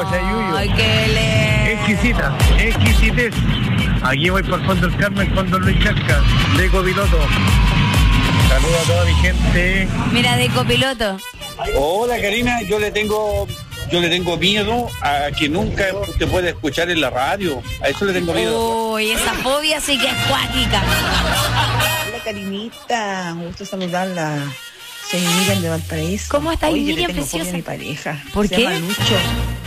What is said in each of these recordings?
Guachayuyo. Ay, qué exquisita, exquisitez. Aquí voy por Fondo del Carmen con Don Luis Casca, de copiloto. Saludos a toda mi gente. Mira, de copiloto. Hola Karina, yo le tengo miedo a que nunca te pueda escuchar en la radio. A eso le tengo miedo. Uy, esa fobia sí que es cuática. Hola Karinita, un gusto saludarla. Soy Miriam de Valparaíso. ¿Cómo está ahí, Miriam, Miriam, tengo fobia preciosa? a mi pareja. ¿Por Se qué? llama Lucho.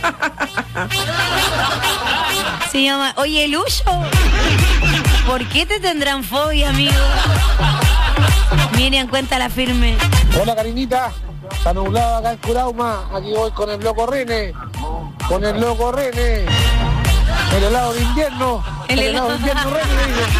Se llama, oye, Lucho, ¿por qué te tendrán fobia, amigo? Miriam, cuéntala firme. Hola Karinita, está nublado acá en Curauma, aquí voy con el loco René, el helado de invierno, El helado de invierno René,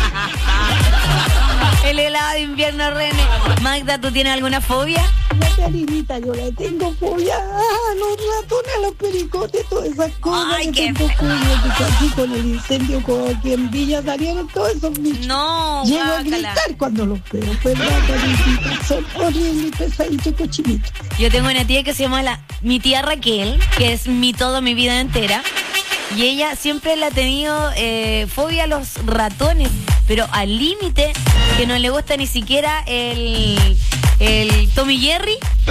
El helado de invierno, René. Magda, ¿tú tienes alguna fobia? La Karinita, yo le tengo fobia a los ratones, a los pericotes, todas esas cosas. Ay, le qué tengo fobia, porque aquí con el incendio, aquí en Villa salieron todos esos bichos. No, Llego a guácala. gritar cuando los veo, ¿verdad, Karinita? Son horribles, pesaditos, cochinitos. Yo tengo una tía que se llama mi tía Raquel, que es mi todo, mi vida entera. Y ella siempre le ha tenido fobia a los ratones, pero al límite que no le gusta ni siquiera el Tommy Jerry.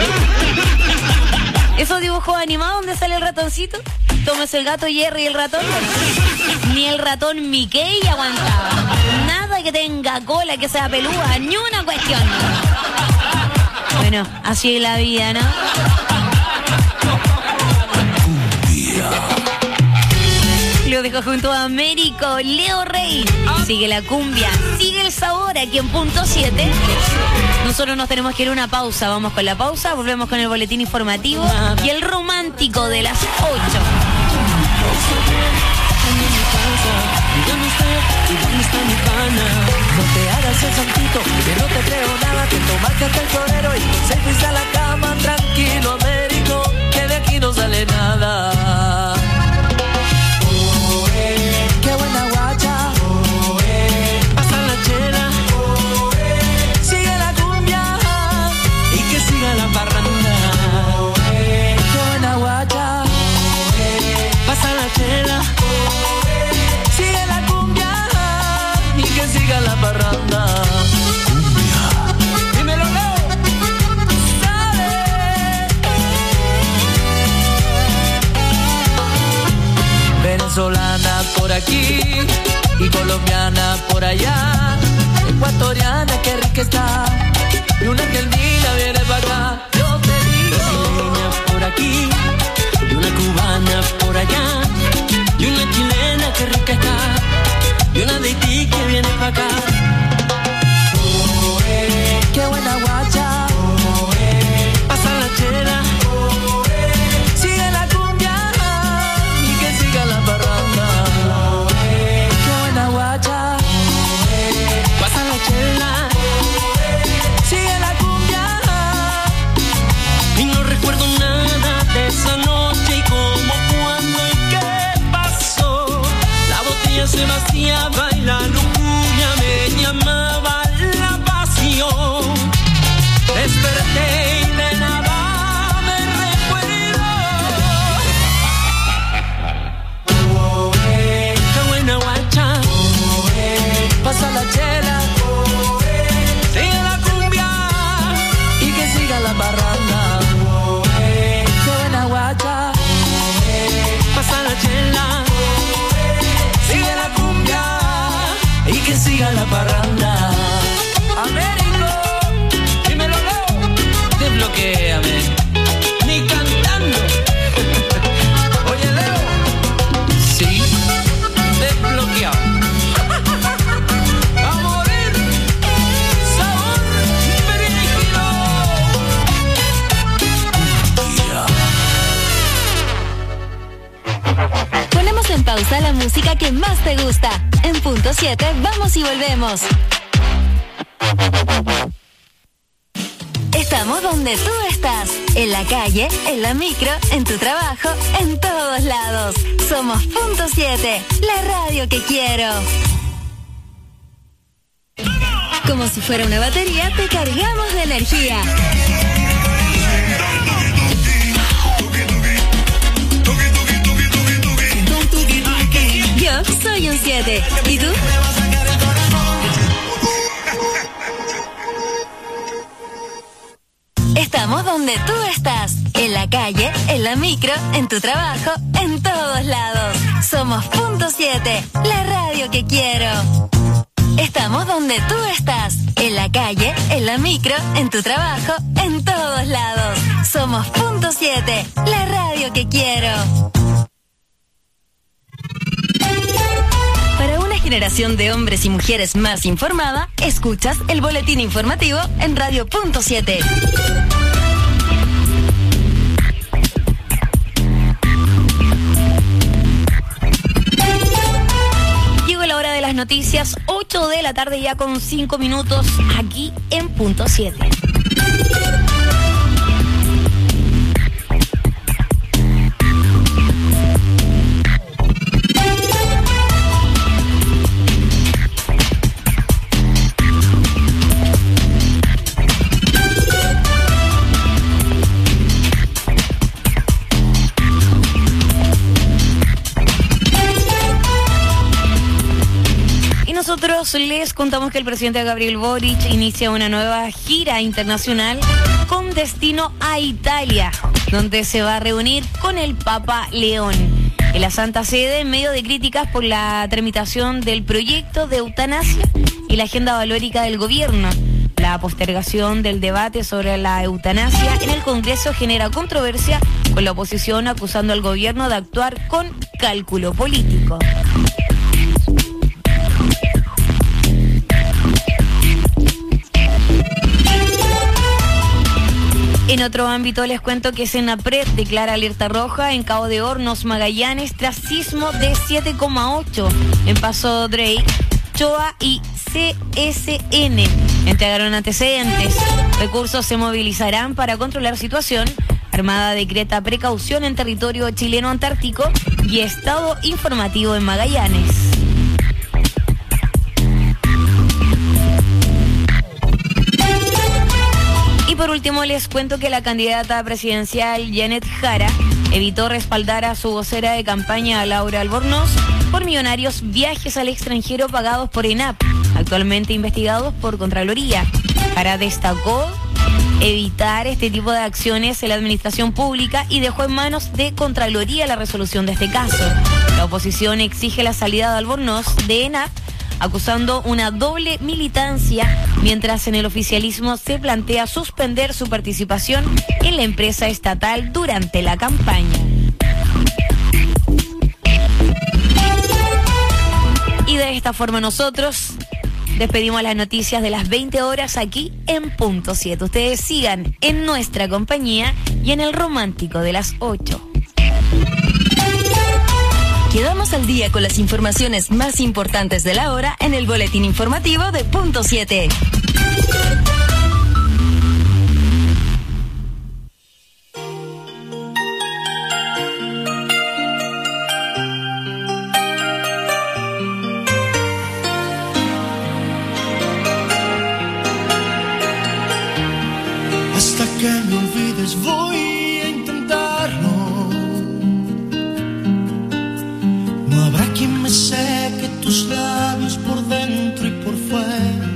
Esos dibujos animados donde sale el ratoncito. Tomes el gato Jerry y el ratón. Ni el ratón Mickey aguantaba. Nada que tenga cola, que sea pelúa, ni una cuestión. Bueno, así es la vida, ¿no? Lo dejo junto a Américo, Leo Rey. Sigue la cumbia, sigue el sabor aquí en punto 7. Nosotros nos tenemos que ir a una pausa. Vamos con la pausa, volvemos con el boletín informativo y el romántico de las 8. No te hagas el santito, que no te creo nada, que tomaste hasta el florero y se fuiste a la cama. Tranquilo, Américo, que de aquí no sale nada. Qué buena guacha, pasa la chela, sigue la cumbia y que siga la parranda. Qué buena guacha, pasa la chela, sigue la cumbia y que siga la parranda. Dímelo, Leo. Venezolana por aquí y colombiana por allá, ecuatoriana que rica está y una argentina viene para acá. Yo te digo, brasileña por aquí y una cubana por allá y una chilena que rica está y una de Haití que viene para acá. Qué buena guacha, pasa la chela, sigue la cumbia y que siga la parranda. Qué buena guacha, pasa la chela, sigue la cumbia y no recuerdo nada de esa noche y cómo, cuándo y qué pasó. La botella se vaciaba y la lujuria me llamaba la pasión. Desperté y de nada me recuerdo. Qué buena guacha, pasa la chela, sigue la cumbia y que siga la parranda. Qué buena guacha, pasa la chela, sigue la cumbia y que siga la parranda. Américo, dímelo, Leo, desbloquéame, ni cantando. Oye, Leo, sí, desbloqueado. A morir, sabor brígido. Ponemos en pausa la música que más te gusta. En punto 7, vamos y volvemos. Estamos donde tú estás. En la calle, en la micro, en tu trabajo, en todos lados. Somos punto 7, la radio que quiero. Como si fuera una batería, te cargamos de energía. .7. ¿Y tú? Estamos donde tú estás. En la calle, en la micro, en tu trabajo, en todos lados. Somos .7, la radio que quiero. Estamos donde tú estás. En la calle, en la micro, en tu trabajo, en todos lados. Somos .7, la radio que quiero. Para una generación de hombres y mujeres más informada, escuchas el boletín informativo en Radio .7. La hora de las noticias, 8 de la tarde ya con 5 minutos aquí en .7. Nosotros les contamos que el presidente Gabriel Boric inicia una nueva gira internacional con destino a Italia, donde se va a reunir con el Papa León. En la Santa Sede, en medio de críticas por la tramitación del proyecto de eutanasia y la agenda valórica del gobierno, la postergación del debate sobre la eutanasia en el Congreso genera controversia, con la oposición acusando al gobierno de actuar con cálculo político. En otro ámbito les cuento que Senapred declara alerta roja en Cabo de Hornos, Magallanes, tras sismo de 7,8 en Paso Drake, Choa y CSN. Entregaron antecedentes. Recursos se movilizarán para controlar situación. Armada decreta precaución en territorio chileno antártico y estado informativo en Magallanes. Y por último les cuento que la candidata presidencial Janet Jara evitó respaldar a su vocera de campaña Laura Albornoz por millonarios viajes al extranjero pagados por ENAP, actualmente investigados por Contraloría. Jara destacó evitar este tipo de acciones en la administración pública y dejó en manos de Contraloría la resolución de este caso. La oposición exige la salida de Albornoz de ENAP, acusando una doble militancia, mientras en el oficialismo se plantea suspender su participación en la empresa estatal durante la campaña. Y de esta forma nosotros despedimos las noticias de las 20 horas aquí en .7. Ustedes sigan en nuestra compañía y en el romántico de las 8. Quedamos al día con las informaciones más importantes de la hora en el boletín informativo de .7. Hasta que me olvides voy a intentarlo. No habrá quien me seque tus labios por dentro y por fuera.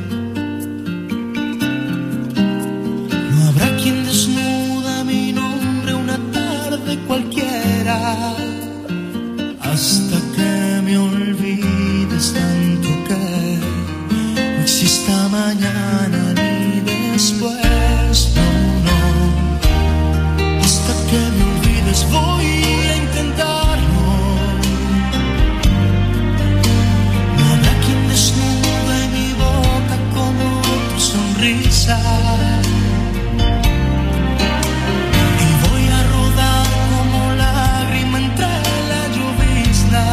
No habrá quien desnuda mi nombre una tarde cualquiera. Hasta que me olvides tanto que no exista mañana ni después. Que me olvides voy a intentarlo. No habrá quien desnude mi boca como tu sonrisa. Y voy a rodar como lágrima entre la llovizna.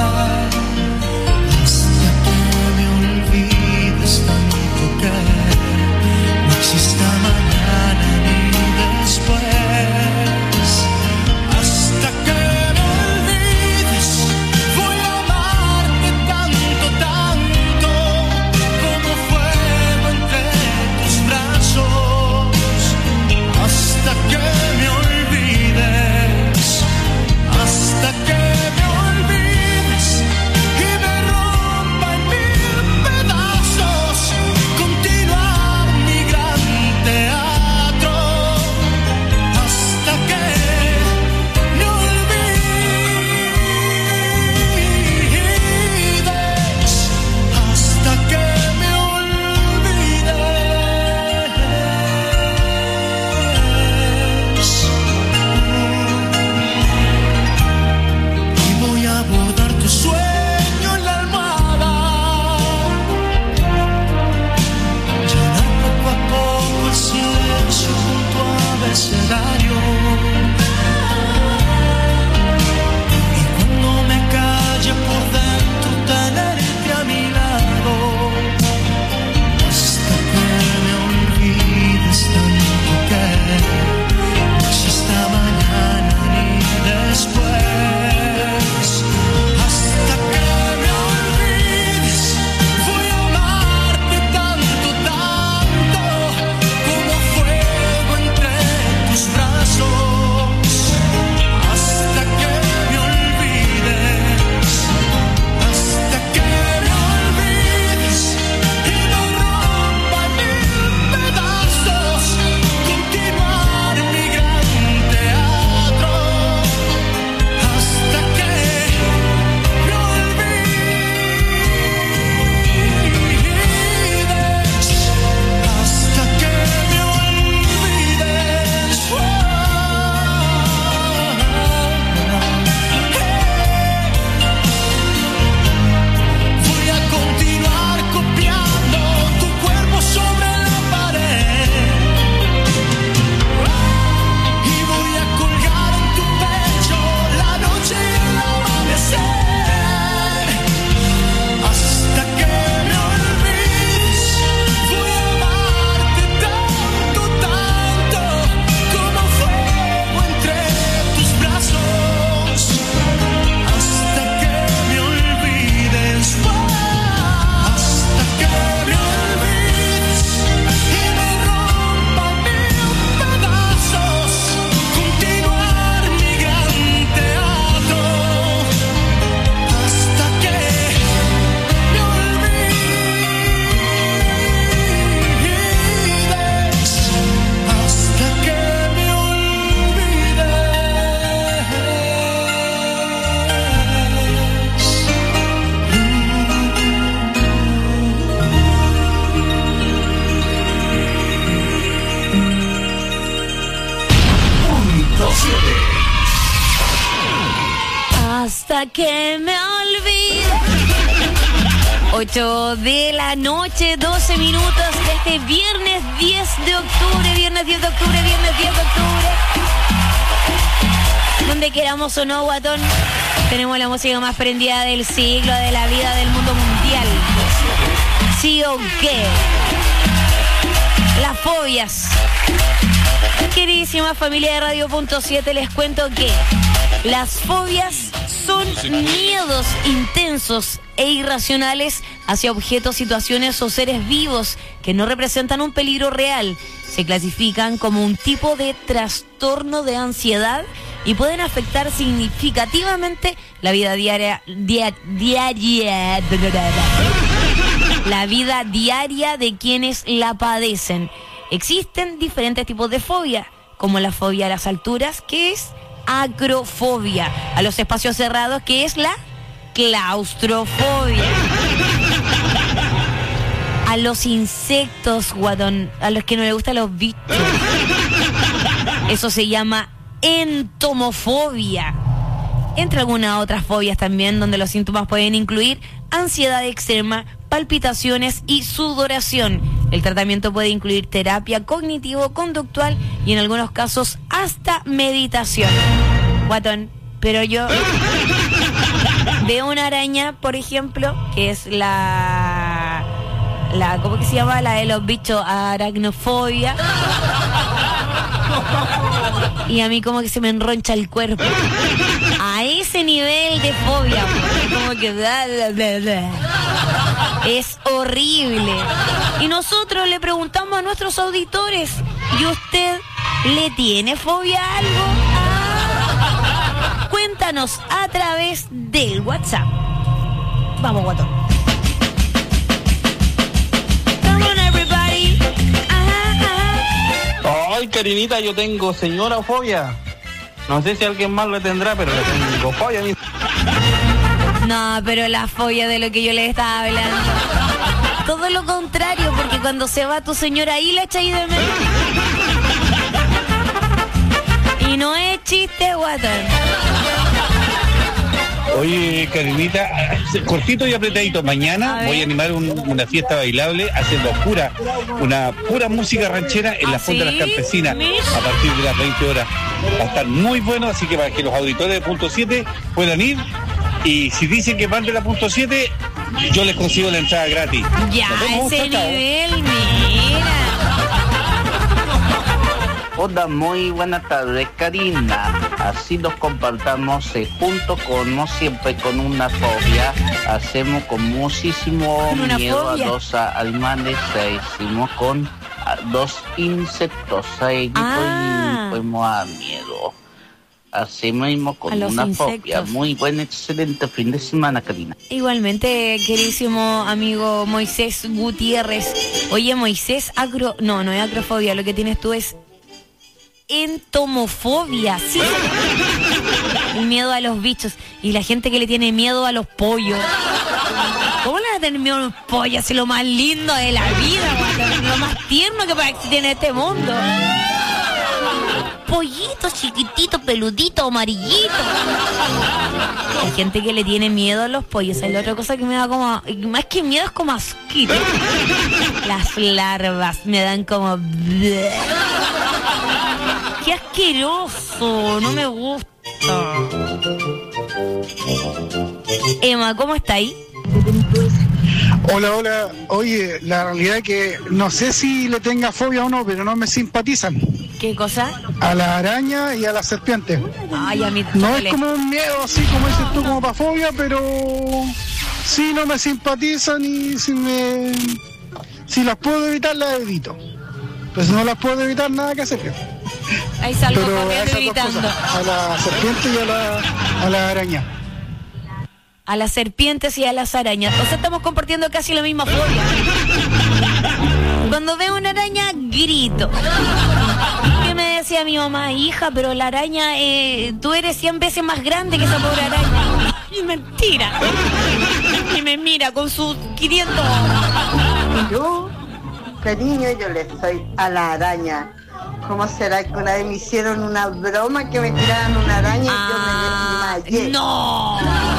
hasta que me olvide. 8 de la noche, 12 minutos de este viernes 10 de octubre, viernes 10 de octubre. Donde queramos o no, guatón, tenemos la música más prendida del siglo, de la vida, del mundo mundial. ¿Sí o qué? Las fobias. Queridísima familia de Radio.7, les cuento que las fobias son miedos intensos e irracionales hacia objetos, situaciones o seres vivos que no representan un peligro real. Se clasifican como un tipo de trastorno de ansiedad y pueden afectar significativamente la vida diaria de quienes la padecen. Existen diferentes tipos de fobia, como la fobia a las alturas, que es acrofobia, a los espacios cerrados, que es la claustrofobia, a los insectos, guatón, a los que no les gustan los bichos, eso se llama entomofobia, entre algunas otras fobias también, donde los síntomas pueden incluir ansiedad extrema, palpitaciones y sudoración. El tratamiento puede incluir terapia cognitivo-conductual y en algunos casos hasta meditación. Guatón, pero yo veo una araña, por ejemplo, que es la ¿cómo que se llama? La de los bichos, aracnofobia. Y a mí como que se me enroncha el cuerpo. A ese nivel de fobia, como que es horrible. Y nosotros le preguntamos a nuestros auditores, ¿y usted le tiene fobia a algo? Cuéntanos a través del WhatsApp. Vamos, guatón. Come on, everybody. Ay, Karinita, yo tengo señora fobia. No sé si alguien más lo tendrá, pero le tengo fobia a mí. No, pero la fobia de lo que yo le estaba hablando. Todo lo contrario, porque cuando se va tu señora ahí la echáis de menos. Y no es chiste, guatón. Oye, Karinita, cortito y apretadito. Mañana voy a animar una fiesta bailable haciendo una pura música ranchera en la Fonda de las Campesinas a partir de las 20 horas. Va a estar muy bueno, así que para que los auditores de Punto 7 puedan ir. Y si dicen que van de la Punto 7, yo les consigo la entrada gratis. Ya, ese nivel, mira. Hola, muy buenas tardes, Karina. Así nos compartamos junto como siempre con una fobia. Hacemos con muchísimo miedo a dos animales. Hicimos con dos insectos. Fuimos a miedo. Así mismo con una fobia. Muy buen, excelente fin de semana, Karina. Igualmente, queridísimo amigo Moisés Gutiérrez. Oye, Moisés, no es acrofobia, lo que tienes tú es entomofobia, sí. El miedo a los bichos. Y la gente que le tiene miedo a los pollos. ¿Cómo le van a tener miedo a los pollos? Es lo más lindo de la vida, lo más tierno que puede existir en este mundo. Pollitos chiquititos, peluditos, amarillitos. Hay gente que le tiene miedo a los pollos. Hay otra cosa que me da como... Más que miedo es como asquito. Las larvas me dan como... ¡Qué asqueroso! No me gusta. Emma, ¿cómo está ahí? Hola. Oye, la realidad es que no sé si le tenga fobia o no, pero no me simpatizan. ¿Qué cosa? A la araña y a la serpiente. Ay, a mí no es como un miedo así como dices tú, como para fobia, pero sí no me simpatizan y si las puedo evitar, las evito. Pues si no las puedo evitar, nada que hacer. Ahí salgo corriendo evitando. A la serpiente y a la araña. A las serpientes y a las arañas. O sea, estamos compartiendo casi la misma fobia. Cuando veo una araña, grito. ¿Qué me decía mi mamá? Hija, pero la araña, tú eres 100 veces más grande que esa pobre araña. Y mentira. Y me mira con sus 500. Yo, cariño, yo le soy a la araña. ¿Cómo será que una vez me hicieron una broma que me tiraran una araña y yo me desmayé? ¡No!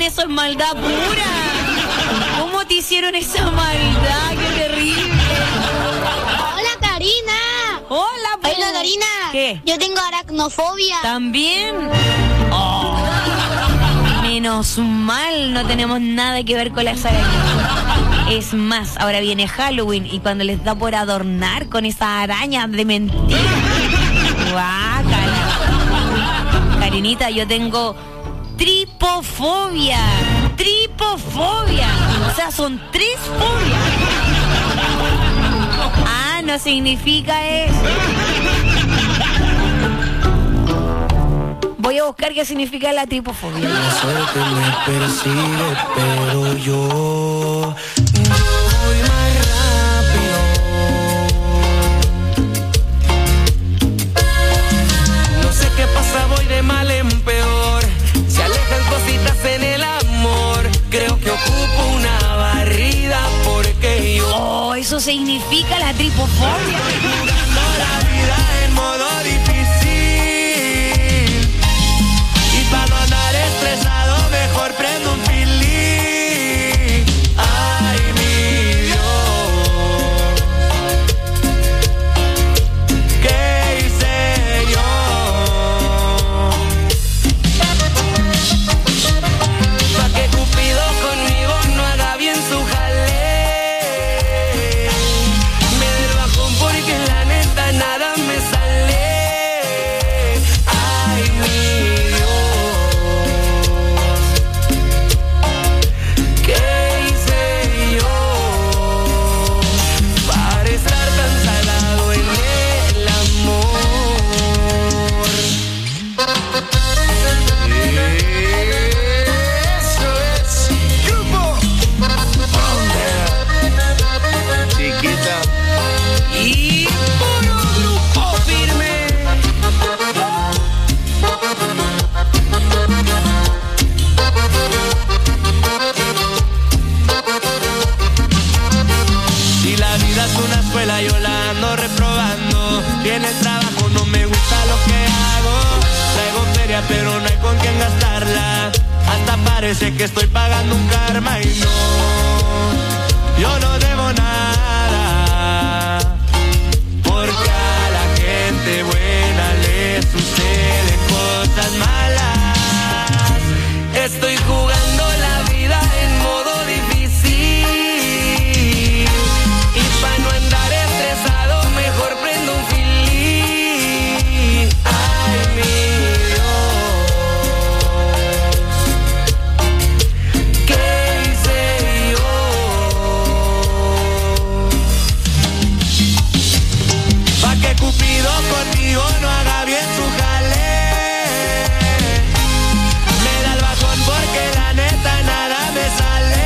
Kevin, eso es maldad pura. ¿Cómo te hicieron esa maldad? ¡Qué terrible! Hola, Karina. Hola, Hola, Karina. ¿Qué? Yo tengo aracnofobia. ¿También? Oh. Menos mal, no tenemos nada que ver con las arañas. Es más, ahora viene Halloween y cuando les da por adornar con esa araña de mentira. Guácala. Karinita, yo tengo tripofobia. Tripofobia. O sea, son 3 fobias. Ah, no significa eso. Voy a buscar qué significa la tripofobia. La suerte me persigue, pero yo voy más rápido. No sé qué pasa, voy de mal en peor. Se alejan cositas en el amor. Creo que ocupo una barrida porque yo... Oh, eso significa la tripofobia. Jugando la vida en modo difícil. Para no andar estresado, mejor prendo un pilín. Ay, mi Dios, ¿qué hice yo? Pa' que Cupido conmigo no haga bien su jale. Me dé el bajón porque la neta nada me sale. Ay, mi yo la ando reprobando. Y en el trabajo no me gusta lo que hago. Traigo feria pero no hay con quién gastarla. Hasta parece que estoy pagando un karma y no, yo no debo nada. Porque a la gente buena le suceden cosas malas. Estoy jugando la vida en modo difícil. Y pa' no andar estresado, mejor prendo un filín. Ay, mi Dios, ¿qué hice yo? Pa' que Cupido contigo no haga bien su jale. Me da el bajón porque la neta nada me sale.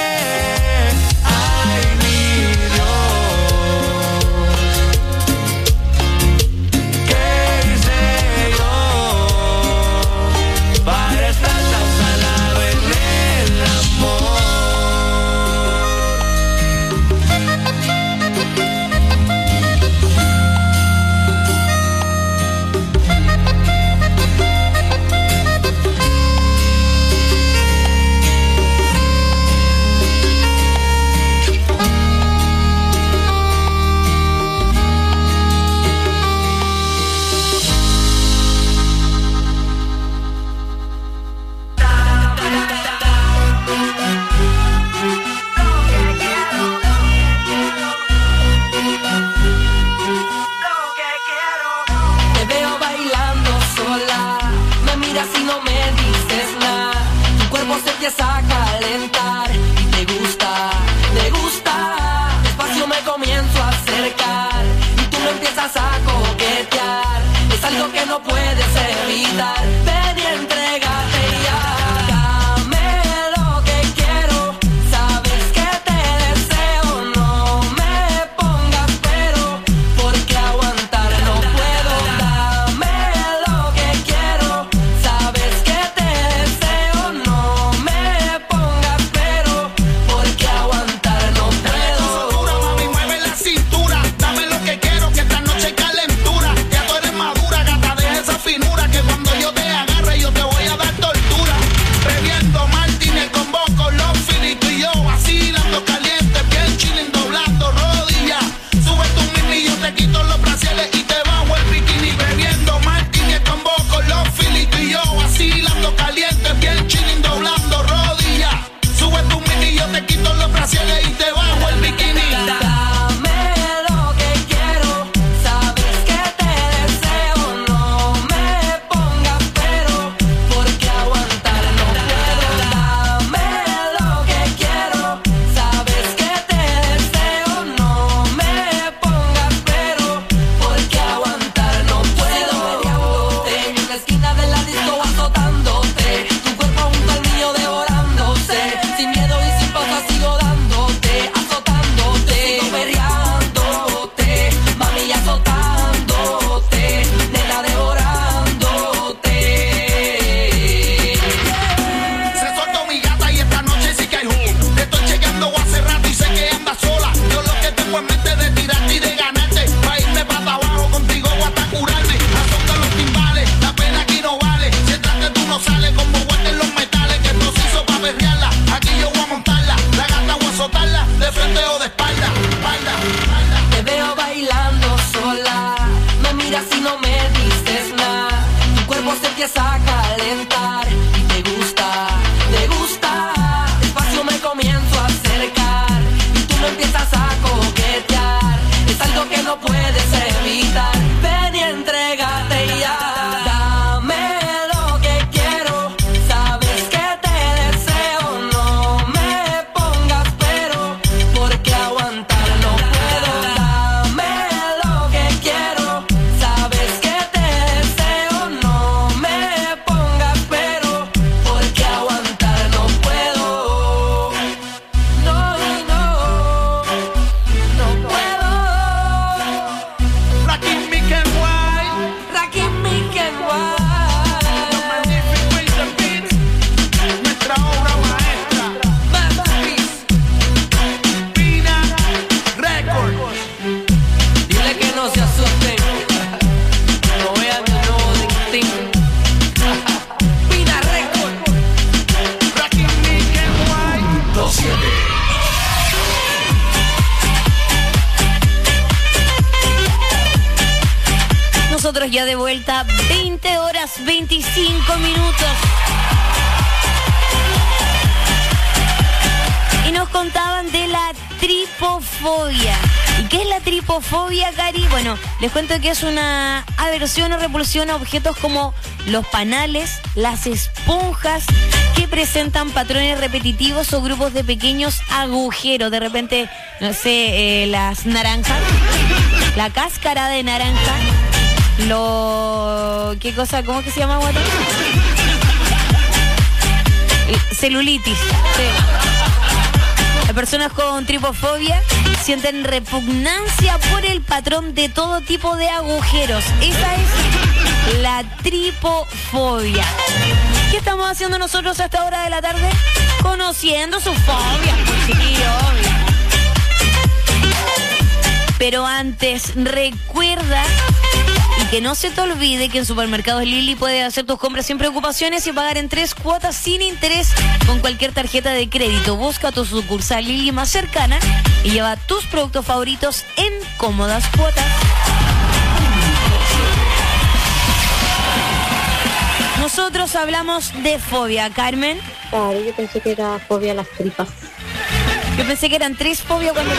Empieza a calentar y te gusta, despacio me comienzo a acercar y tú me empiezas a coquetear, es algo que no puedes evitar, ven y entrégate ya, dame lo que quiero, sabes que te deseo, no me pongas pero, porque aguantar no puedo, dame lo que quiero, sabes que te deseo, no me pongas pero, porque aguantar no puedo. Dura, mami, mueve la cintura, dame lo que quiero, que esta noche hay calentura, ya tú eres madura, gata de esa finura, que cuando yo te agarre empieza a calentar y te gusta, despacio me comienzo a acercar y tú me empiezas a coquetear, es algo que no puedes evitar, ven y entrégate ya. Ya de vuelta, 20 horas 25 minutos. Y nos contaban de la tripofobia. ¿Y qué es la tripofobia, Cari? Bueno, les cuento que es una aversión o repulsión a objetos como los panales, las esponjas, que presentan patrones repetitivos o grupos de pequeños agujeros. De repente, no sé, las naranjas, la cáscara de naranja. ¿Qué cosa? ¿Cómo que se llama, guatón? Celulitis. Sí. Las personas con tripofobia sienten repugnancia por el patrón de todo tipo de agujeros. Esa es la tripofobia. ¿Qué estamos haciendo nosotros a esta hora de la tarde? Conociendo sus fobias, pues, sí, obvio. Pero antes, recuerda y que no se te olvide que en Supermercados Lili puedes hacer tus compras sin preocupaciones y pagar en 3 cuotas sin interés con cualquier tarjeta de crédito. Busca tu sucursal Lili más cercana y lleva tus productos favoritos en cómodas cuotas. Nosotros hablamos de fobia, Carmen. Claro, yo pensé que era fobia a las tripas. Yo pensé que eran 3 fobias cuando...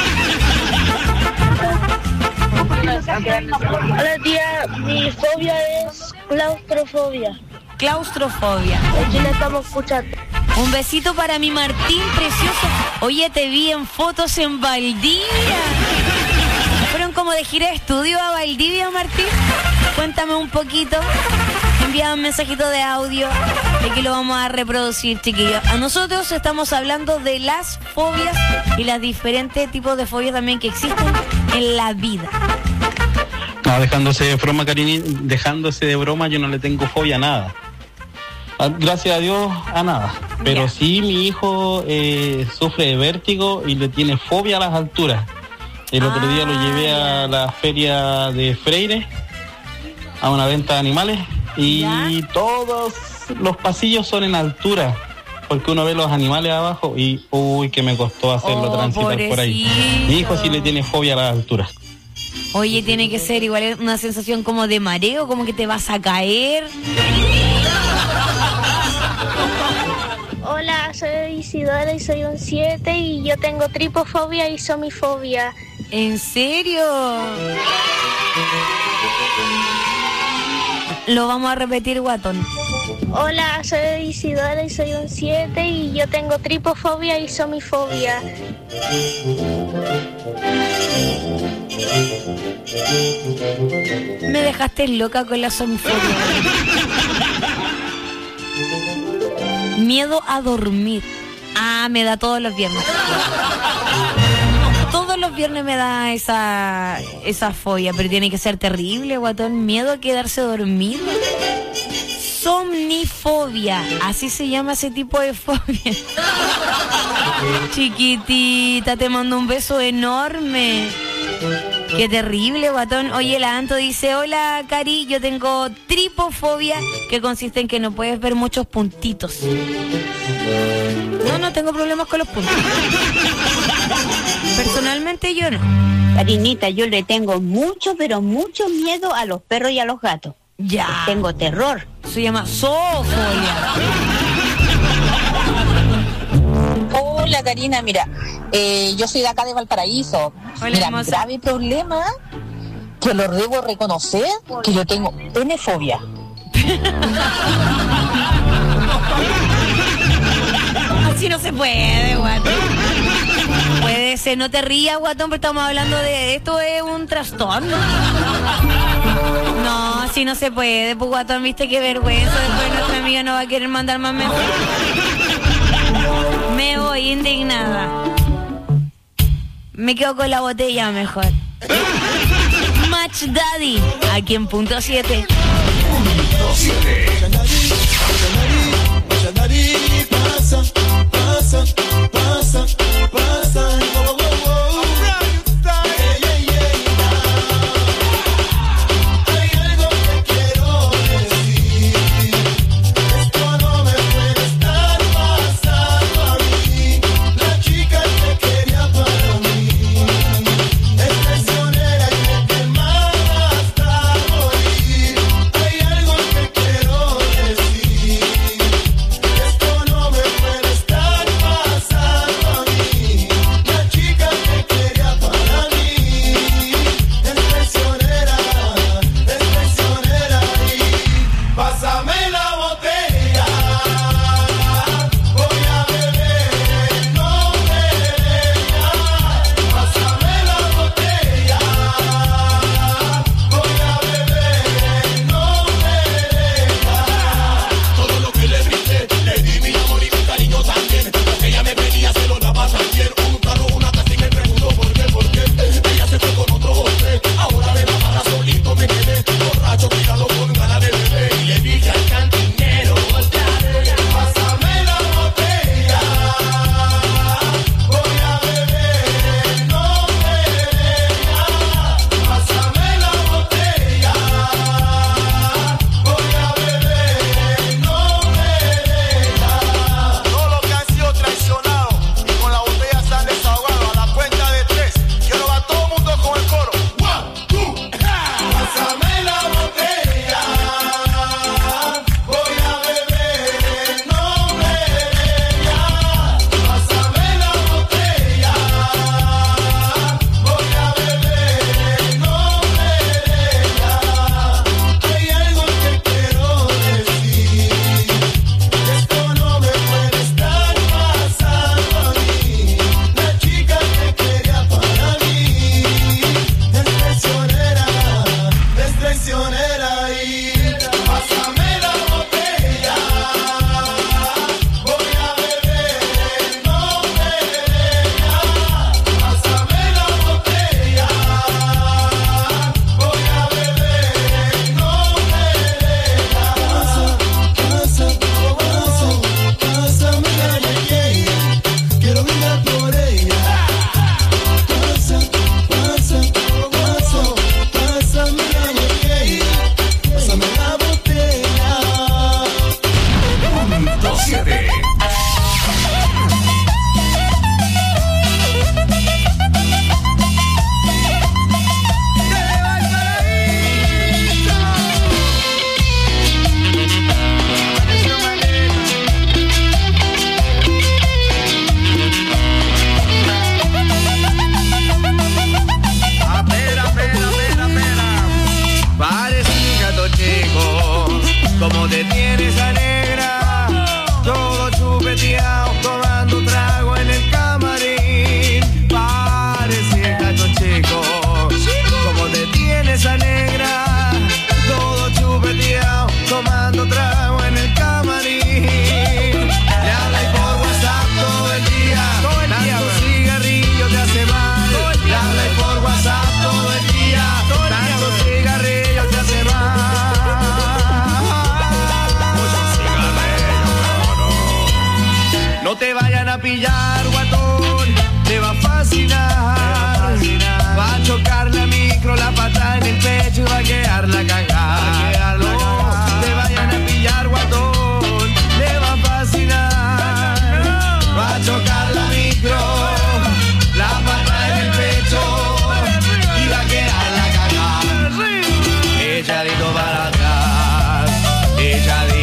Hola tía, mi fobia es claustrofobia. Claustrofobia. Aquí la estamos escuchando. Un besito para mi Martín precioso. Oye, te vi en fotos en Valdivia. ¿Fueron como de gira de estudio a Valdivia, Martín? Cuéntame un poquito. Envía un mensajito de audio. Aquí lo vamos a reproducir, chiquillos. A nosotros estamos hablando de las fobias y los diferentes tipos de fobias también que existen en la vida. No, dejándose de broma, yo no le tengo fobia a nada. Gracias a Dios, a nada. Pero sí, mi hijo sufre de vértigo y le tiene fobia a las alturas. El otro día lo llevé a la feria de Freire, a una venta de animales, y todos los pasillos son en altura, porque uno ve los animales abajo y uy, que me costó hacerlo transitar pobrecito. Por ahí. Mi hijo sí le tiene fobia a las alturas. Oye, tiene que ser igual una sensación como de mareo, como que te vas a caer. Hola, soy Isidora y soy un 7 y yo tengo tripofobia y somifobia. ¿En serio? Lo vamos a repetir, guatón. Hola, soy Isidora y soy un 7 y yo tengo tripofobia y somifobia. Me dejaste loca con la somifobia. Miedo a dormir. Me da todos los viernes. Todos los viernes me da esa fobia, pero tiene que ser terrible, guatón. Miedo a quedarse dormido. Somnifobia, así se llama ese tipo de fobia. Chiquitita, te mando un beso enorme. Qué terrible, guatón. Oye, la Anto dice: hola, Cari, yo tengo tripofobia, que consiste en que no puedes ver muchos puntitos. No tengo problemas con los puntos. Personalmente yo no. Carinita, yo le tengo mucho, pero mucho miedo a los perros y a los gatos. Ya. Tengo terror. se llama zoofolia. Hola Karina, mira, yo soy de acá de Valparaíso. Hola, mira, hermosa. mi grave problema, que lo debo reconocer, que yo tengo penefobia. Así no se puede, guatón. Puede ser, no te rías, guatón, pero estamos hablando de esto, es un trastorno. No, así no se puede, pues guatón, viste qué vergüenza. Después nuestra amiga no va a querer mandar más mensajes. Me voy indignada. Me quedo con la botella mejor. Match Daddy, aquí en punto 7. Pasa, pasa, pasa, pasa. Hay algo que quiero decir. Esto no me puede estar pasando a mí. La chica que quería para mí es traicionera y me quemaba hasta morir. Hay algo que quiero decir. Esto no me puede estar pasando a mí. La chica que quería para mí es traicionera y pásame la botella. Voy a beber en nombre de ella. Pásame la botella. Voy a beber en nombre de ella. Todo lo que le brindé, le di mi amor y mi cariño también. Lo que ella me pedía se lo daba también. Un carro, una casa y me pregunto por qué. Ella se fue con otro hombre. Ahora me la barra solito me quedé. Borracho, tirado con ganas de beber. Y le dije al cantinero, pásame la botella. Voy a beber en nombre de ella. Pásame la botella. Voy a beber en nombre de ella. Todos los que han sido traicionados y con la botella se han desahogado. A la cuenta de 3, quiero a todo mundo con el coro. 1, 2, pásame la botella. Voy a beber en nombre de ella. Pásame la botella. Voy a beber en nombre de ella. Hay algo que quiero decir. Esto no me puede estar pasando a mí. La chica que quería para mí es traicionera y pásame la botella. Voy a beber en nombre de ella. Pásame la botella. Voy a beber en nombre de ella. Pásame la botella. Quiero brindar por ella. Pásame la botella. Pásame la botella. Punto 7. Parece un gato chico, como te tienes esa negra, todo chupeteado, tomando trago en el camarín. Parece gato chico, como te tienes esa negra, todo chupeteado, tomando trago en el camarín. Le habla y por WhatsApp todo el día, tanto cigarrillo te hace mal. Le habla y por WhatsApp todo el día, tanto cigarrillo te hace mal. No te vayan a pillar, guatón, te va a fascinar. Va a chocar la micro, la pata en el pecho y va a quedar la cagada. No te vayan a pillar, guatón, te va a fascinar. Va a chocar la micro, la pata en el pecho y va a quedar la cagada. Echadito para atrás, echadito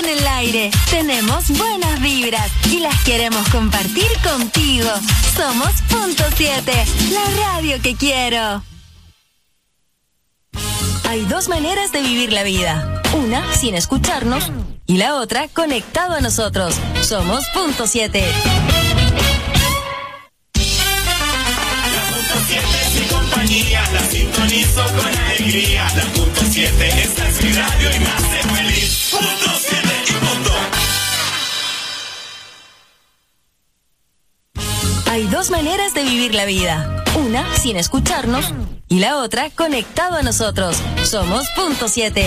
en el aire. Tenemos buenas vibras y las queremos compartir contigo. Somos Punto 7, la radio que quiero. Hay dos maneras de vivir la vida. Una, sin escucharnos, y la otra, conectado a nosotros. Somos Punto 7. Es mi compañía, la sintonizo con alegría. La Punto 7, esta es mi radio y me hace feliz. Punto 7 y punto. Hay dos maneras de vivir la vida. Una, sin escucharnos, y la otra, conectado a nosotros. Somos Punto 7.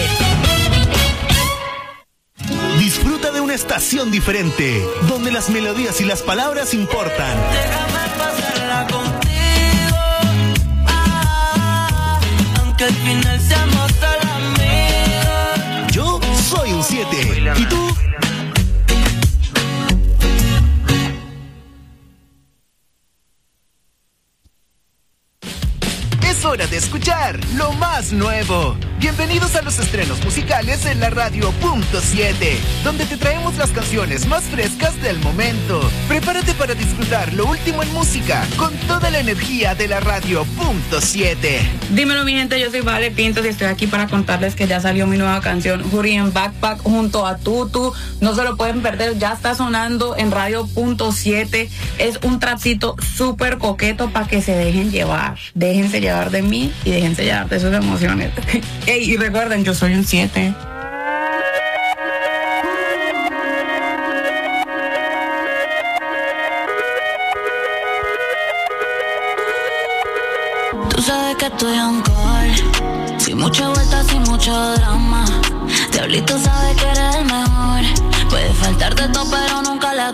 Disfruta de una estación diferente, donde las melodías y las palabras importan. Déjame pasarla contigo. Que al final seamos solo amigos. Yo soy un 7. ¿Y tú? Es hora de escuchar lo más nuevo. Bienvenidos a los estrenos musicales en la radio Punto 7, donde te traemos las canciones más frescas del momento. Prepárate para disfrutar lo último en música con toda la energía de la radio Punto 7. Dímelo, mi gente, yo soy Vale Pintos y estoy aquí para contarles que ya salió mi nueva canción Jury en Backpack junto a Tutu. No se lo pueden perder, ya está sonando en radio Punto 7. Es un trapcito súper coqueto para que se dejen llevar. Déjense llevar de mí y déjense llevar de sus emociones. Ey, y recuerden, yo soy un 7. Tú sabes que estoy on call, sin mucha vuelta, sin mucho drama. Diablito sabe que eres el mejor. Puede faltarte todo, pero nunca la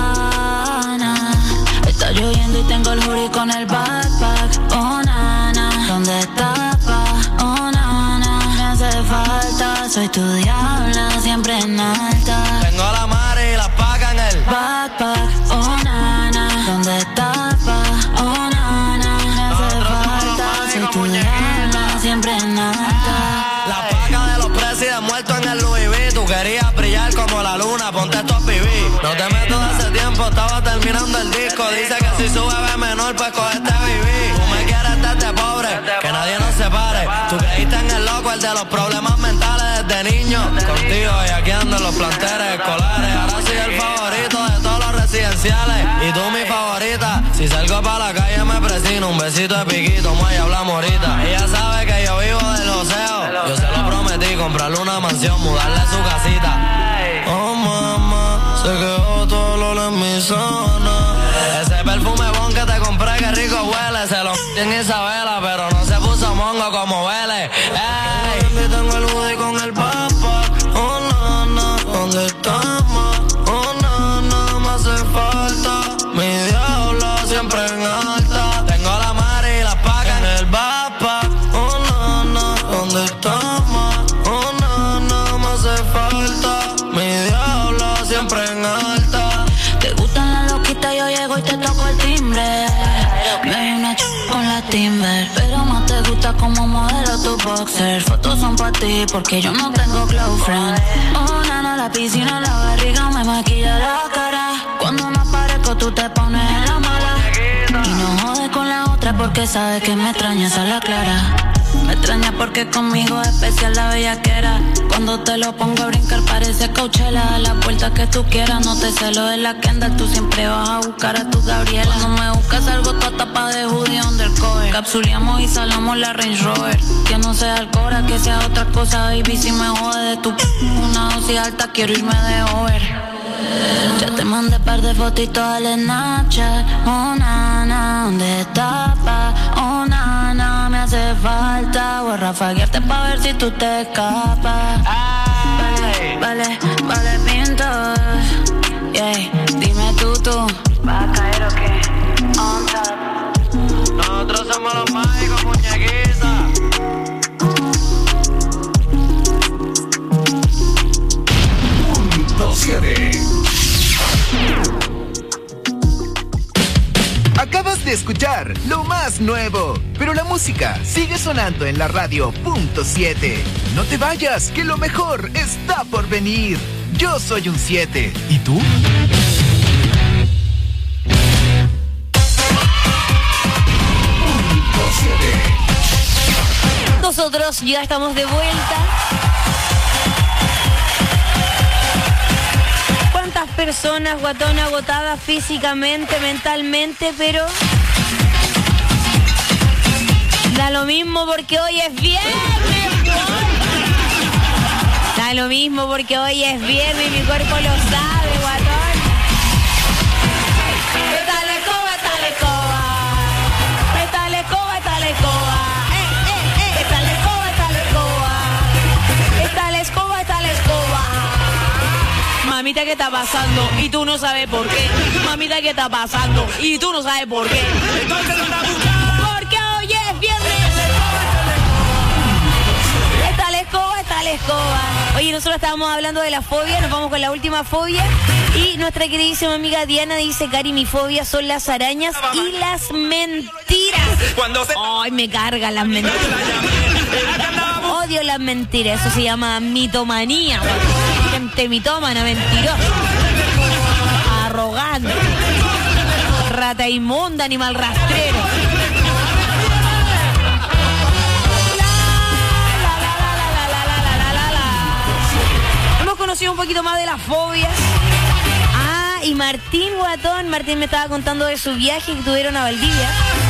gana. Está lloviendo y tengo el jury con el backpack. Oh, nana, ¿dónde estás, pa? Oh, nana, me hace falta. Soy tu diabla, siempre en alta. Tengo la madre y la paga en el backpack. Oh, nana, ¿dónde estás, pa? Oh, nana, me hace falta. Soy tu diabla, siempre en alta. La paga de los presidentes muertos en el Louis V. Tú querías brillar como la luna, ponte esto a vivir. No te meto de hace tiempo, estaba terminando el disco. Dice que si sube ve menor, pues cogete a vivir. Tú me quieres desde pobre, que nadie nos separe. Tú creíste en el loco, el de los problemas mentales desde niño. Contigo y aquí ando en los planteles escolares. Ahora soy el favorito de todos los residenciales. Y tú mi favorita. Si salgo para la calle me presino. Un besito de piquito, muelle, hablamos ahorita. Ella sabe que yo vivo del joseo. Yo se lo prometí, comprarle una mansión, mudarle a su casita. Oh mamá, se quedó todo lo en mi zona. Ese perfume bon que te compré, que rico huele. Se lo en Isabela, pero no se puso mongo como huele. Ey, tengo el hoodie con el backpack. Oh nana, ¿dónde estamos? Oh nana, me hace falta. Mi diablo siempre en alta. Tengo la madre y la paga en el backpack. Oh nana, ¿dónde estamos? Oh nana, me hace falta. Mi diablo siempre en alta. Te gustan las loquitas, yo llego y te toco el timbre. Me hay una con la Timber, pero más te gusta como modelo tu boxer. Fotos son para ti porque yo no tengo close friend. Oh nana, la piscina, la barriga me maquilla la cara. Cuando me aparezco tú te pones en la mala. Y no jodes con la otra porque sabes que me extrañas a la clara. Me extraña porque conmigo es especial la bellaquera. Cuando te lo pongo a brincar parece Coachella. A la vuelta que tú quieras, no te celo de la Kendall. Tú siempre vas a buscar a tu Gabriela. Cuando me buscas algo toda tapa de hoodie undercover. Capsuleamos y salamos la Range Rover. Que no sea Alcora, que sea otra cosa, baby. Si me jode de tu una dosis alta, quiero irme de over. Ya te mandé par de fotitos al Snapchat. Oh nana, ¿dónde estás, pa? Oh nana, me hace falta. Voy a rafaguearte pa' ver si tú te escapas. Vale, pintos. Yeah, dime tú. ¿Vas a caer o qué? On top. Nosotros somos los mágicos, muñequita. Punto 7. Acabas de escuchar lo más nuevo, pero la música sigue sonando en la radio Punto 7. No te vayas, que lo mejor está por venir. Yo soy un 7. ¿Y tú? Nosotros ya estamos de vuelta. ¿Cuántas personas, guatón, agotadas físicamente, mentalmente, pero da lo mismo porque hoy es viernes? Da lo mismo porque hoy es viernes y mi cuerpo lo sabe, guatón. Está la escoba, está la escoba. Está la escoba, está la escoba. Está la escoba, está la escoba. Está la escoba, está la escoba. Mamita, ¿qué está pasando? Y tú no sabes por qué. Mamita, ¿qué está pasando? Y tú no sabes por qué. Porque hoy es viernes. Está la escoba, está la escoba. Oye, nosotros estábamos hablando de la fobia, nos vamos con la última fobia. Y nuestra queridísima amiga Diana dice, Cari, mi fobia son las arañas y las mentiras. Ay, me cargan las mentiras. Odio las mentiras, eso se llama mitomanía. Gente mitómana, mentirosa, arrogante, rata inmunda, animal rastrero. Hemos conocido un poquito más de las fobias. Y Martín, guatón, Martín me estaba contando de su viaje que tuvieron a Valdivia.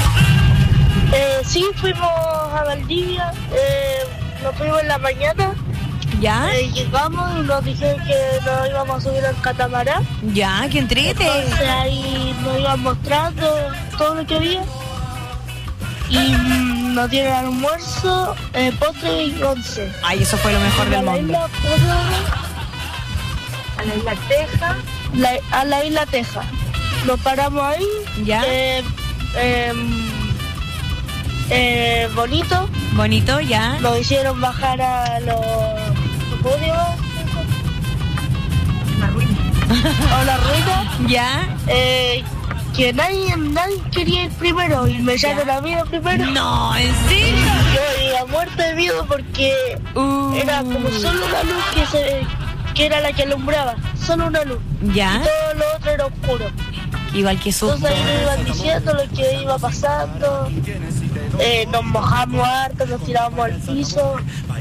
Sí, fuimos a Valdivia, nos fuimos en la mañana. ¿Ya? Llegamos y nos dijeron que nos íbamos a subir al catamarán. Ya, qué entrete. Entonces ahí nos iban mostrando todo lo que había. Y nos dieron almuerzo, postre y once. Ay, eso fue lo mejor del mundo. A la isla Teja. A la isla Teja. Nos paramos ahí. ¿Ya? Bonito. Bonito, ya. Nos hicieron bajar a los... ¿Cómo se llama? La ruina. A la ruina. Ya. Que nadie quería ir primero y me echaron a mí primero. No, ¿en serio? Yo iba muerto de miedo porque era como solo una luz que era la que alumbraba. Solo una luz. Ya. Y todo lo otro era oscuro. Igual que susto. Entonces ahí nos iban diciendo lo que iba pasando. Nos mojamos harto, nos tirábamos al piso.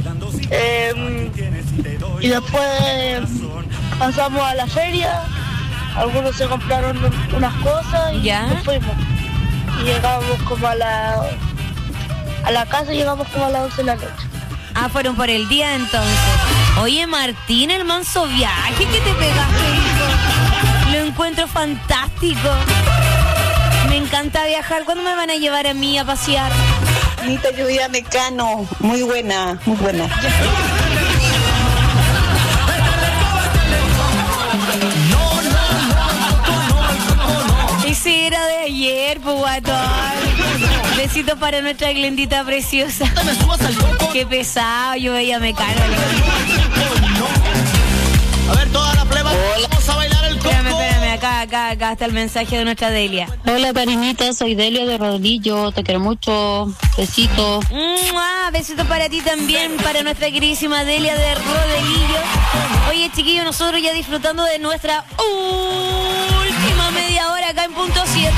Y después pasamos a la feria. Algunos se compraron unas cosas y ¿ya? nos fuimos. Y llegamos como a la casa, llegamos como a las 11 de la noche. Ah, fueron por el día entonces. Oye, Martín, el manso viaje que te pegaste, hijo. Lo encuentro fantástico. Me encanta viajar. ¿Cuándo me van a llevar a mí a pasear? Anita Lluvia Mecano, muy buena, muy buena. Ese era de ayer, pues, guatón. Besitos para nuestra Glendita preciosa. Qué pesado, yo veía Mecano. A ver, toda la pleba, vamos a bailar el coco. Espérame, acá está el mensaje de nuestra Delia. Hola, Karinita, soy Delia de Rodillo, te quiero mucho, besitos. Besitos para ti también, para nuestra queridísima Delia de Rodelillo. Oye, chiquillos, nosotros ya disfrutando de nuestra última media hora acá en Punto 7.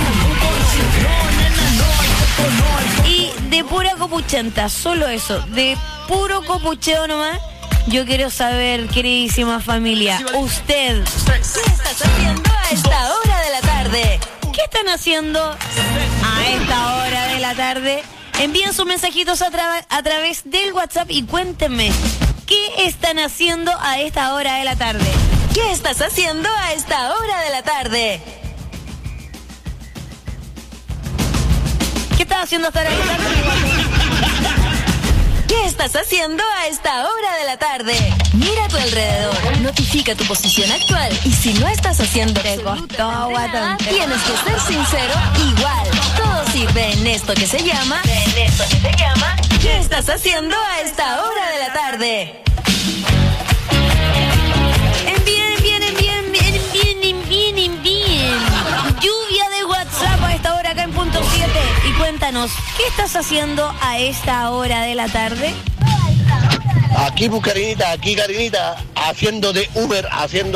Y de pura copuchenta, solo eso, de puro copucheo nomás. Yo quiero saber, queridísima familia, usted, ¿qué estás haciendo a esta hora de la tarde? ¿Qué están haciendo a esta hora de la tarde? Envíen sus mensajitos a través del WhatsApp y cuéntenme, ¿qué están haciendo a esta hora de la tarde? ¿Qué estás haciendo a esta hora de la tarde? ¿Qué estás haciendo hasta ahora de la tarde? ¿Qué estás haciendo a esta hora de la tarde? Mira a tu alrededor, notifica tu posición actual y si no estás haciendo nada, tienes que ser sincero igual. Todo sirve en esto que se llama ¿qué estás haciendo a esta hora de la tarde? Envíen. Lluvia de WhatsApp a esta hora acá en Punto 7 y cuéntanos, ¿qué estás haciendo a esta hora de la tarde? Aquí, pues, Karinita, haciendo de Uber.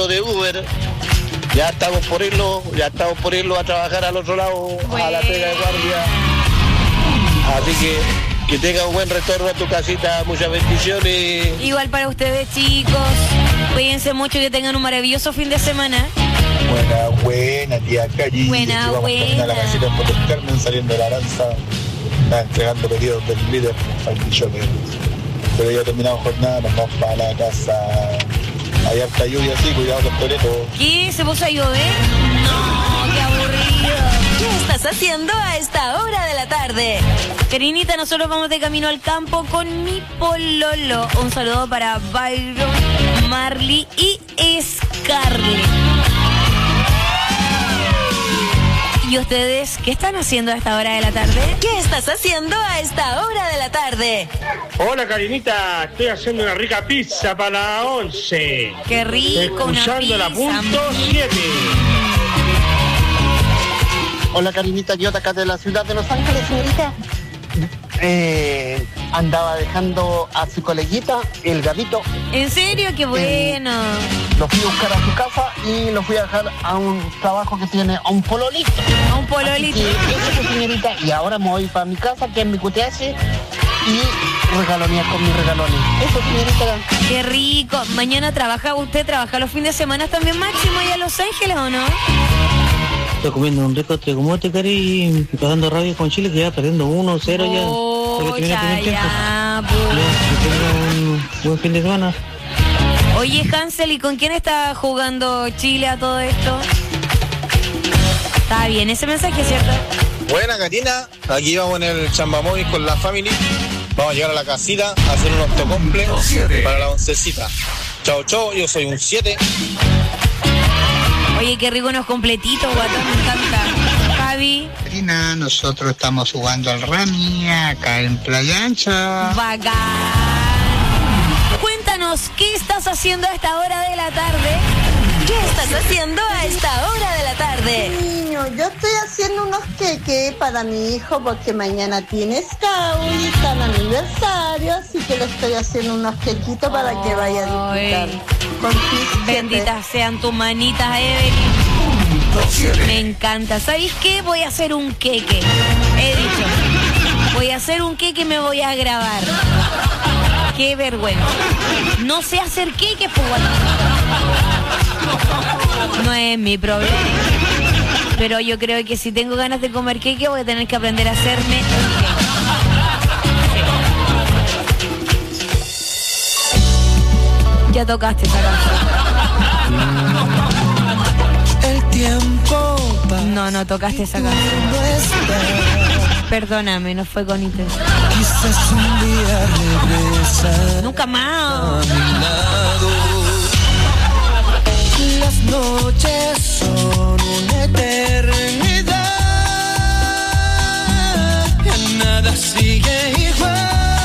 Ya estamos por irlo a trabajar al otro lado, a la pega de guardia. Así que tenga un buen retorno a tu casita, muchas bendiciones. Igual para ustedes, chicos. Cuídense mucho, que tengan un maravilloso fin de semana. Buena, tía Cari. Buena. A la casita en Puerto Carmen, saliendo de la Aranza, entregando pedidos del líder al Shocker. Pero ya terminamos jornada, nos vamos para la casa. Hay harta lluvia, así, cuidado los toretos. ¿Qué? ¿Se puso a llover? No, qué aburrido. ¿Qué estás haciendo a esta hora de la tarde? Karinita, nosotros vamos de camino al campo con mi pololo. Un saludo para Byron, Marley y Scarlett. ¿Y ustedes qué están haciendo a esta hora de la tarde? ¿Qué estás haciendo a esta hora de la tarde? Hola, Karinita, estoy haciendo una rica pizza para la 11. Qué rico, una Escuchando la pizza. punto 7. Hola, Karinita, yo de acá de la ciudad de Los Ángeles, señorita. Andaba dejando a su coleguita, el gatito. ¿En serio? ¡Qué bueno! Lo fui a buscar a su casa y lo fui a dejar a un trabajo que tiene, a un pololito. A un pololito. Eso, señorita, y ahora me voy para mi casa, que es mi QTH, y regalonía con mis regalones. Eso, señorita. ¡Qué rico! Mañana ¿usted trabaja los fines de semana también, Máximo, y a Los Ángeles, o no? Estoy comiendo un rico tregomote, Cari, y pasando rabia con Chile, que ya perdiendo 1-0 ya. Oh, ya, Un buen fin de semana. Oye, Hansel, ¿y con quién está jugando Chile a todo esto? Está bien ese mensaje, ¿cierto? Buena, Karina, aquí vamos en el Chambamóvil con la family. Vamos a llegar a la casita a hacer unos tocomples para la oncecita. Chao, yo soy un 7. Oye, qué rico unos completitos, guatón, me encanta. Javi. Karina, nosotros estamos jugando al Rami acá en Playa Ancha. Bacán. Cuéntanos, ¿qué estás haciendo a esta hora de la tarde? ¿Qué estás haciendo a esta hora de la tarde? Niño, yo estoy haciendo unos queques para mi hijo porque mañana tiene scout y está en aniversario, así que le estoy haciendo unos quequitos para que vaya a disfrutar. Benditas sean tus manitas, Evelyn. Me encanta. ¿Sabéis qué? Voy a hacer un queque. He dicho. Voy a hacer un queque y me voy a grabar. Qué vergüenza. No sé hacer queques, pues bueno. No es mi problema. Pero yo creo que si tengo ganas de comer queque voy a tener que aprender a hacerme un queque. Ya tocaste esa canción. El tiempo pasa. No tocaste esa canción. Perdóname, no fue con intención. Quizás un día regresa. Nunca más. A mi lado. Las noches son una eternidad. Ya nada sigue igual.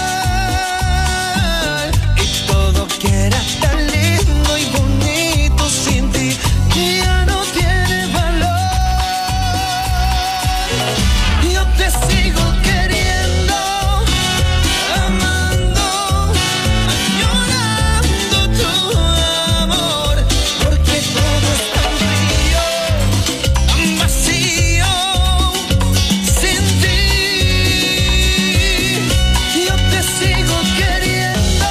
Y todo que era tan lindo y bonito sin ti, que ya no tiene valor. Yo te sigo queriendo, amando, añorando tu amor, porque todo es tan frío, tan vacío, sin ti. Yo te sigo queriendo,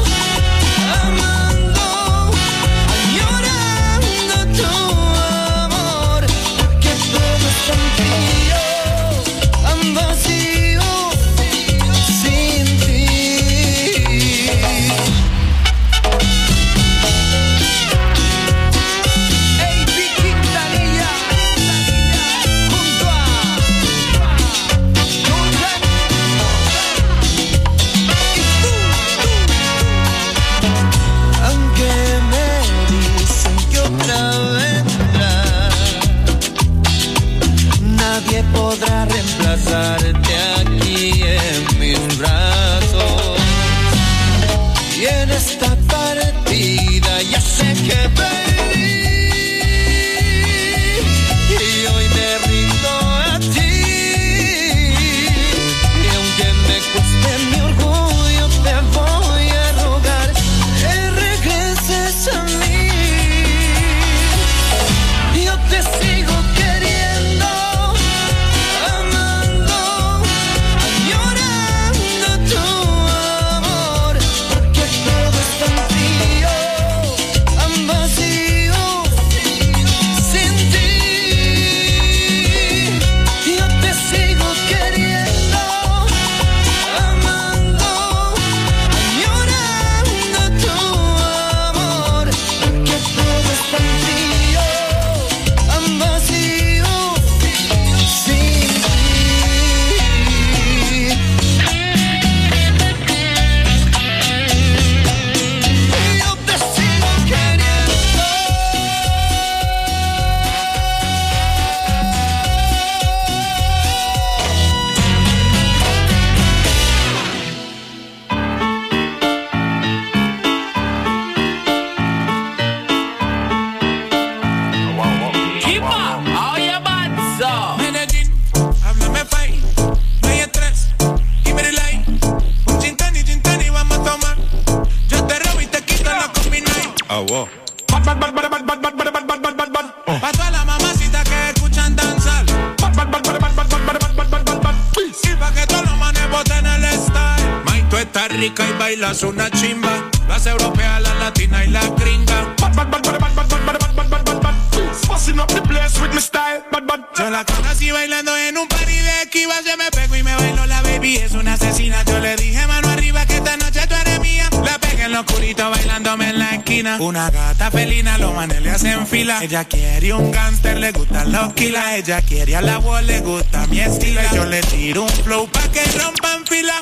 amando, añorando tu amor, porque todo es tan frío, tan vacío, sin ti. Hey, Vicky Quintanilla, junto a Jordan. Aunque me dicen que otra vendrá, nadie podrá reemplazarte aquí en mis brazos. Y en esta partida ya sé que perdí, y hoy me rindo a ti. Y aunque me cueste mi orgullo, te voy a rogar. bailas una chimba. Las europeas, las latinas y las gringas. Yo la conocí bailando en un party de esquiva. Se me pegó y me bailó la baby, es una asesina. Yo le dije mano arriba que esta noche tú eres mía. La pegué en lo oscurito bailándome en la esquina. Una gata felina, los manes le hacen fila. Ella quiere un gangster, le gustan los kilas. Ella quiere a la wall, le gusta mi estilo. Yo le tiro un flow pa' que rompan fila.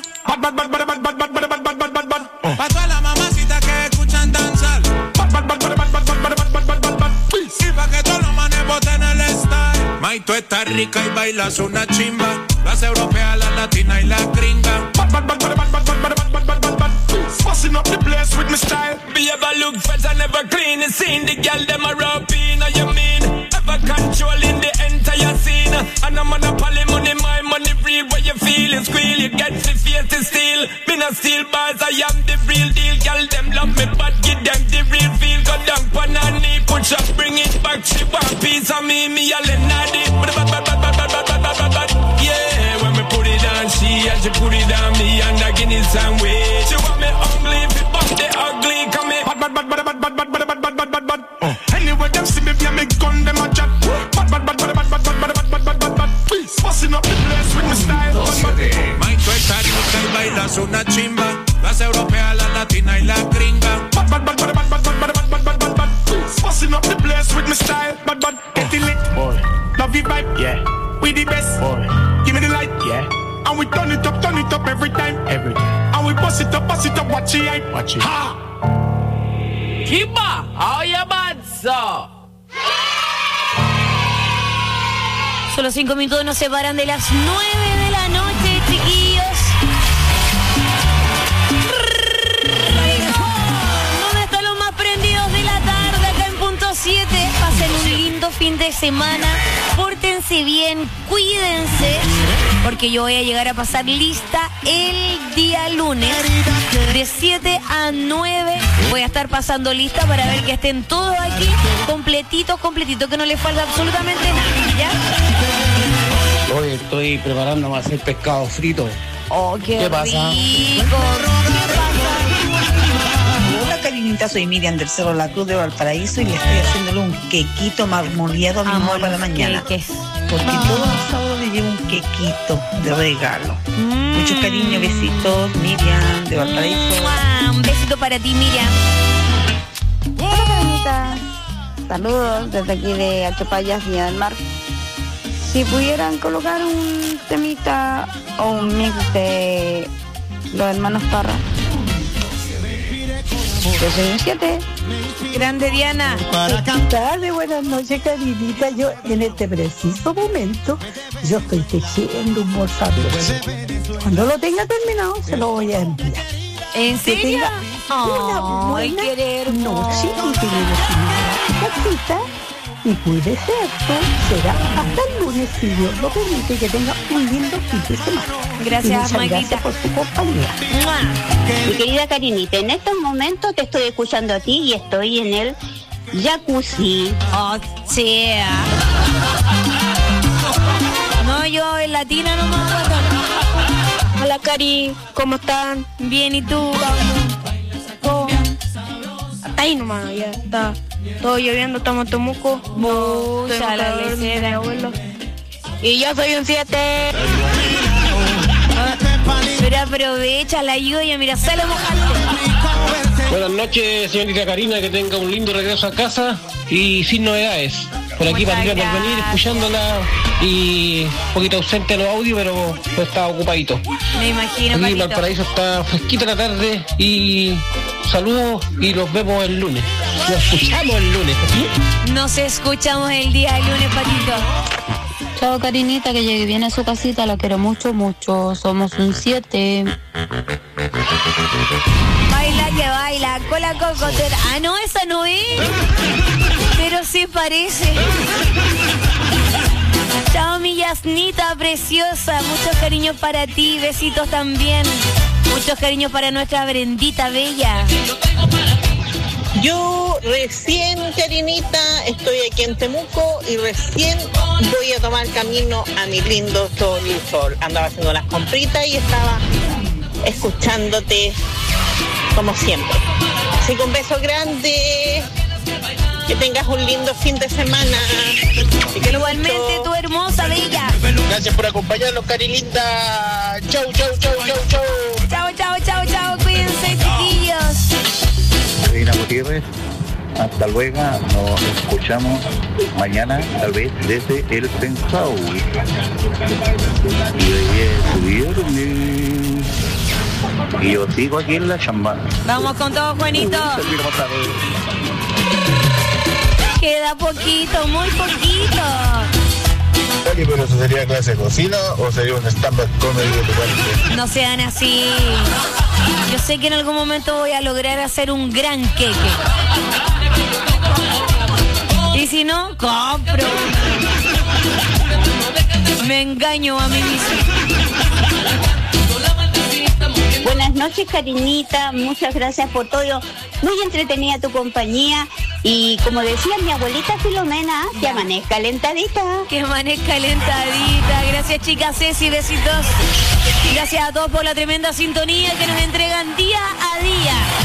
Pa' todas las mamacitas que escuchan danzar. Y pa' que todos los manes boten el style. May, tú estás rica y bailas una chimba. Las europeas, las latinas y las gringas. Fussing up the place with my style. Be ever look fresh and never clean. You seen the girl them a rub in. You mean ever controlling the entire scene. And I'm on a poly money, my money real. Where you feel it squeal, you get the face to steal. Me not steal bars, I am the real deal. Girl them love me but give them the real feel. Go down on her knee, push up, bring it back. She want piece of me a lenadi. Yeah, when me put it on she and she put it on me and I give it some way. She want me ugly, if it bump the ugly, come here. Anyway, them see me, me gun, them a chat. Fussing up the place with my style. My cuesta rica y bailas una chimba. Las europeas, las latinas y las gringas. Fussing up the place with my style. Get it lit, love you vibe, yeah. We the best, give me the light, yeah. And we turn it up every time. And we bust it up, watch it hype. Watch it. Ha! Kiba, how you bad, so? Solo 5 minutos nos separan de las 9 de la noche, chiquillos. ¿Dónde están los más prendidos de la tarde? Acá en punto 7. Pasen un lindo fin de semana. Pórtense bien, cuídense. Porque yo voy a llegar a pasar lista el día lunes. De 7 a 9 voy a estar pasando lista para ver que estén todos aquí completitos, que no les falta absolutamente nada, ¿ya? Hoy estoy preparándome a hacer pescado frito. Oh, qué pasa? rico. Hola, Karinita, soy Miriam del Cerro La Cruz de Valparaíso y le estoy haciéndole un quequito marmoleado a mi mamá para la mañana. Queques. Porque todos los sábados le llevo un quequito de regalo. Muchos cariños, besitos, Miriam de Valparaíso. Un besito para ti, Miriam. Hola, Karinita. Saludos desde aquí de Achopayas, Villa del Mar. Si pudieran colocar un temita o un mix de los hermanos Parra. Yo soy un 7. Grande Diana. Buenas noches, Karinita. Yo en este preciso momento yo estoy tejiendo un morfablo. Cuando lo tenga terminado se lo voy a enviar. ¿En serio? Una buena noche y tenemos una casita. Y cuídese esto, será hasta el lunes si Dios lo permite, que tenga un lindo fin de semana. Gracias, Maguita. Gracias por su compañía. Mi querida Karinita, en estos momentos te estoy escuchando a ti y estoy en el jacuzzi. Oh, sí. No, yo en latina no me acuerdo. Hola, Cari, ¿cómo están? Bien, ¿y tú? Oh, hasta ahí nomás, ya está. Todo lloviendo, estamos en Temuco. Ya la lecera. Y yo soy un 7. Pero aprovecha la lluvia, mira, sale mojante. Buenas noches, señorita Karina, que tenga un lindo regreso a casa y sin novedades. Por aquí para por venir, escuchándola y un poquito ausente en los audios, pero está ocupadito. Me imagino, aquí Paquito. Valparaíso está fresquita la tarde y saludos y los vemos el lunes. Nos escuchamos el lunes. Nos escuchamos el día del lunes, Paquito. Chao, Karinita, que llegue bien a su casita, la quiero mucho, mucho. Somos un 7. Baila que baila, con la cocotera. Ah, no, esa no es. Pero sí parece. Chao, mi Yasnita preciosa. Muchos cariños para ti, besitos también. Muchos cariños para nuestra Brendita bella. Yo recién, Karinita, estoy aquí en Temuco y recién voy a tomar camino a mi lindo Sol. Andaba haciendo las compritas y estaba escuchándote como siempre. Así que un beso grande. Que tengas un lindo fin de semana. Igualmente, tu hermosa, bella. Gracias por acompañarnos, Carilinda. Chau, chau, chau, chau, chau. Chau, chau, chau, chau. Cuídense, chiquillos. Medina Gutiérrez, hasta luego. Nos escuchamos mañana, tal vez desde el Pensado. Y yo sigo aquí en la chamba. Vamos con todo, Juanito. Queda poquito, muy poquito. Oye, pero ¿eso sería clase de cocina o sería un stand-up comedy de tu parte? No sean así. Yo sé que en algún momento voy a lograr hacer un gran queque. Y si no, compro. Me engaño a mí mismo. Buenas noches, Karinita, muchas gracias por todo. Muy entretenida tu compañía. Y como decía mi abuelita Filomena, que amanezca calentadita. Que amanezca calentadita. Gracias, chicas, Ceci, besitos. Gracias a todos por la tremenda sintonía que nos entregan